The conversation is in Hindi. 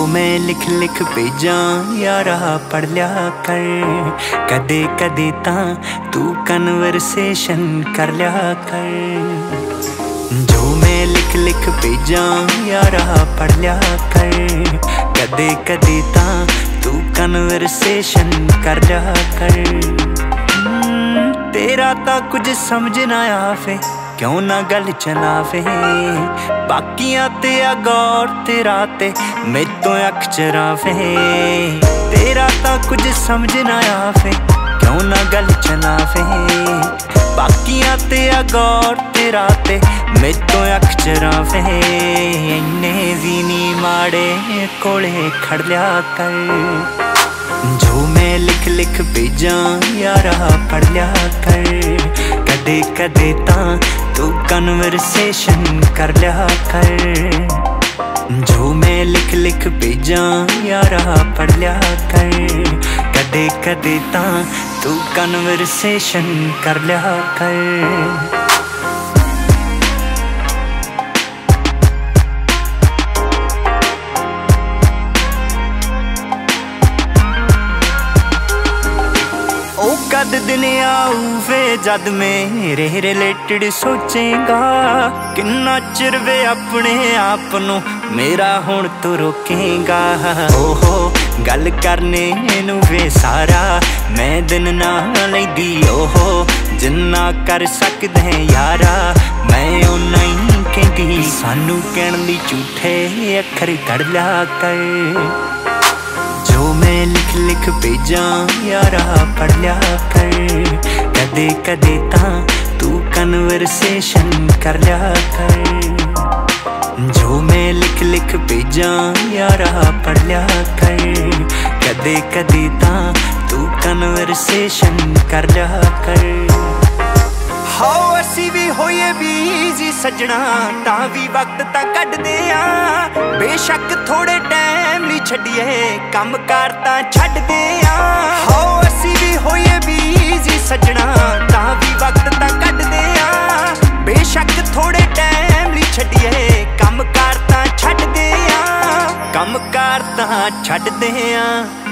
मैं लिख लिख भेजा यारा पढ़ लिया कर। कदे कदे तां तू कन्वर्सेशन कर लिया कर। जो मैं लिख लिख भेजा यारा पढ़ लिया कर। कदे कदे तां तू कन्वर्सेशन कर लिया कर। तेरा तां कुछ समझ ना आवे, क्यों ना गल चलावे। बाकियां ते गौर तेरा ते मेरे तो अख चरावे। तेरा तां कुछ समझ ना आवे, क्यों ना गल चलावे। बाकियां ते गौर तेरा ते मेरे तो अख चरावे। इन्ने भी नी माड़े कोले खड़ लिया कर। जो मैं लिख लिख भेजा यारा पढ़ लिया कर। कदे कदे तां तू कन्वर्सेशन कर लिया कर। जो मैं लिख लिख भेजा यारा पढ़ लिया कर। कदे कदे तां तू कन्वर्सेशन कर लिया कर। कद दिन आऊ वे जद मेरे रिलेटेड सोचेगा। किन्ना चिर वे अपने आप नू मेरा हुण तो रोकेगा। ओहो गल करने नू वे सारा मैं दिन ना लैंदी। ओहो जिन्ना कर सकदे यारा मैं उन्ना ही कहंदी। सानू कहण लई झूठे अखर कढ़ लिया कर। जो मैं लिख लिख भेजा यारा पढ़ लिया कर। कदे कदे तां तू कन्वर्सेशन कर लिया कर। जो मैं लिख लिख भेजा यारा पढ़ लिया कर। कदे कदे तां तू कन्वर्सेशन कर लिया कर। हाओ असी भी होइए बीजी सजना, तां भी वक्त तां कड्डदे आ। बेशक थोड़े टाइम लई छड्डिए कम कार तां छड्डदे आ। हाओ असी भी होइए बीजी सजना, तां भी वक्त तां कड्डदे आ। बेशक थोड़े टाइम लई छड्डिए कम कार तां छड्डदे आ। कम कार तां छड्डदे आ।